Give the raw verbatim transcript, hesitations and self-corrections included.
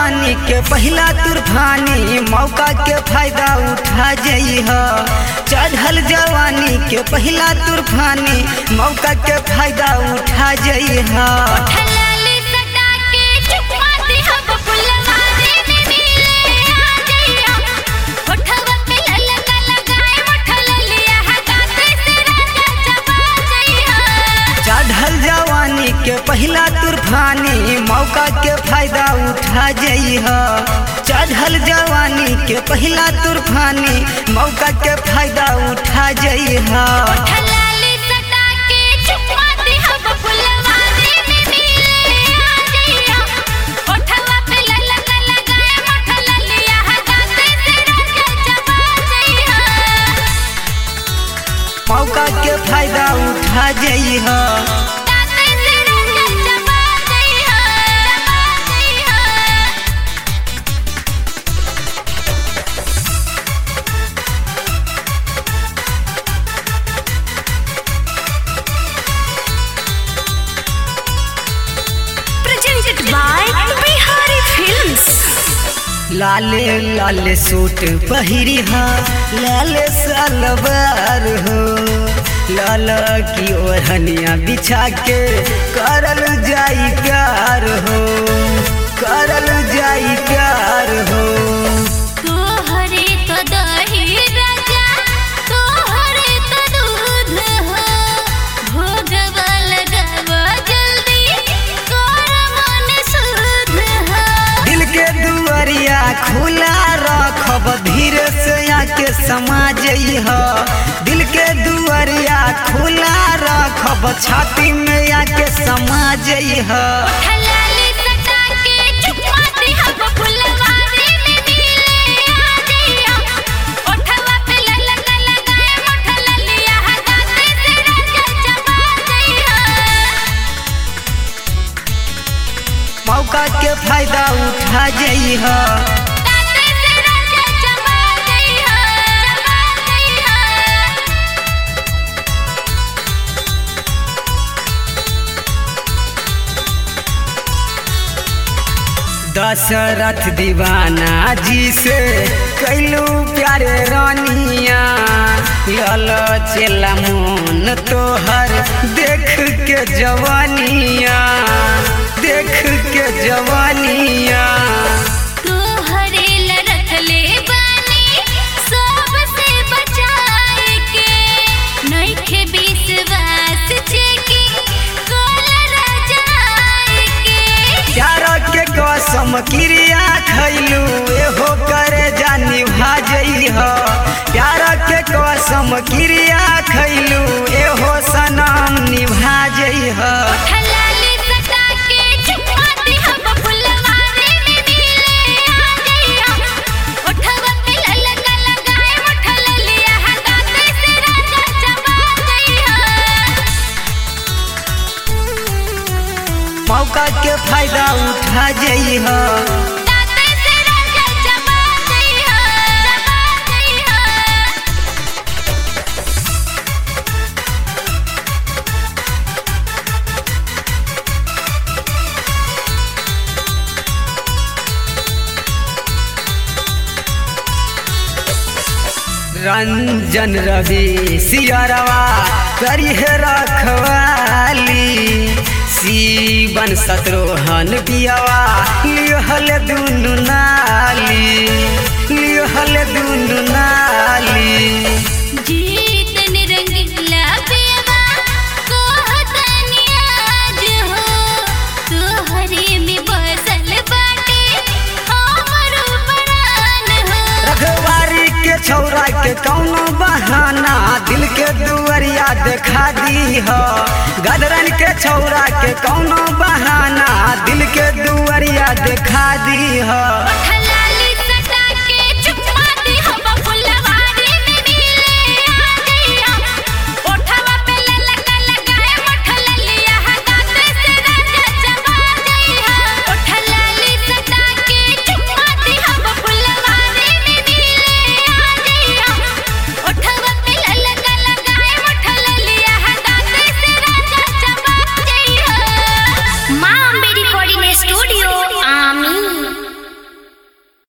जवानी के पहला तूफानी मौका के फायदा उठा जइह। चढ़ल जवानी के पहला तूफानी मौका के फायदा उठा जइह। चढ़ल जवानी के पहला तूफानी मौका के फायदा उठा जइह। चढ़ल जवानी के पहला तूफानी मौका के फायदा उठा जइह। मौका के फायदा उठा जइह। Presented by Bihari Films. लाले लाले सूट पहिरी हा लाले सलवार हो। लाल की ओढ़निया बिछा के करल जाई प्यार हो, करल जाई प्यार हो। तोहरे तो दही राजा तोहरे तो दूध हो। भोगवा लगावा जल्दी कर मन शुद्ध हो। दिल के दुआरिया खुला रखब धीरे से आके समा जइह। दिल के दुआरिया खुला रखब छाती में आके समा जइह। लाली सटा के चुम्मा दिहब फुलवारी में मिले आ जइया। ओठवा पे ललका लगाए मोठ ललिया गाते से राजा जमा जइया। मौका के फायदा उठा जइह। गाते से राजा जमा जइया, जमा जइया। दशरथ दीवाना जी से कैलू प्यारे रानिया। लल चेला मोन तोहर देख के जवानिया, देख के जवानिया। तोहरे ल रखले बानी सबसे बचाए के। नइखे विश्वास जेकी कोल राजाए के। प्यार के कसम क्रिया खैलू एहो करे जानी भाजइह। प्यार के कसम क्रिया खैलू एहो सनम निभा जइह। लाली सटा के चुम्मा दिहब फुलवारी में मिले आ जइया। ओठवा पे ललका लगाए मोठ ललिया गाते से राजा जमा जइया। मौका के फायदा उठा जइह। गाते से राजा जमा जइया, जमा जइया। रंजन रवि सियरवा करिह रखवाली। सीवन शत्रुहन बियावा लिहल दुनु नाली, लिहल दुनु नाली। जीत निरंगिला बेवा कहतनी आज हो। तोहरे में बसल बाटे हमरो प्राण हो। रखवारी के छौरा के कौनो बहाना दिल के दुआरिया देखा दीह। गदरन के छौरा के कौनो बहाना दिल के दुआरिया देखा दीह। ओठला